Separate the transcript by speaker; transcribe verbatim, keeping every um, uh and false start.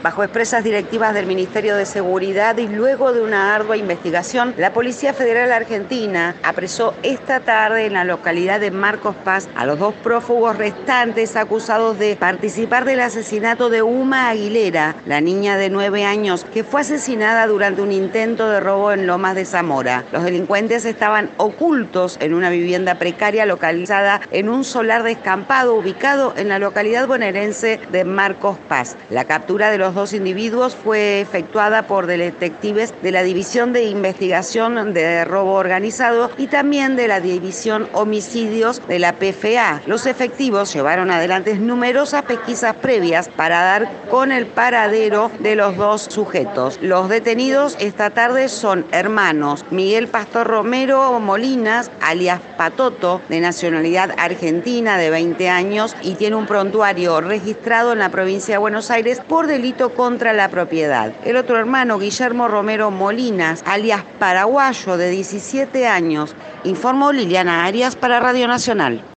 Speaker 1: Bajo expresas directivas del Ministerio de Seguridad y luego de una ardua investigación, la Policía Federal Argentina apresó esta tarde en la localidad de Marcos Paz a los dos prófugos restantes acusados de participar del asesinato de Uma Aguilera, la niña de nueve años que fue asesinada durante un intento de robo en Lomas de Zamora. Los delincuentes estaban ocultos en una vivienda precaria localizada en un solar descampado ubicado en la localidad bonaerense de Marcos Paz. La captura de los dos individuos fue efectuada por detectives de la División de Investigación de Robo Organizado y también de la División Homicidios de la P F A. Los efectivos llevaron adelante numerosas pesquisas previas para dar con el paradero de los dos sujetos. Los detenidos esta tarde son hermanos Miguel Pastor Romero Molinas, alias Patoto, de nacionalidad argentina, de veinte años, y tiene un prontuario registrado en la provincia de Buenos Aires por delito contra la propiedad. El otro hermano, Guillermo Romero Molinas, alias Paraguayo, de diecisiete años, informó Liliana Arias para Radio Nacional.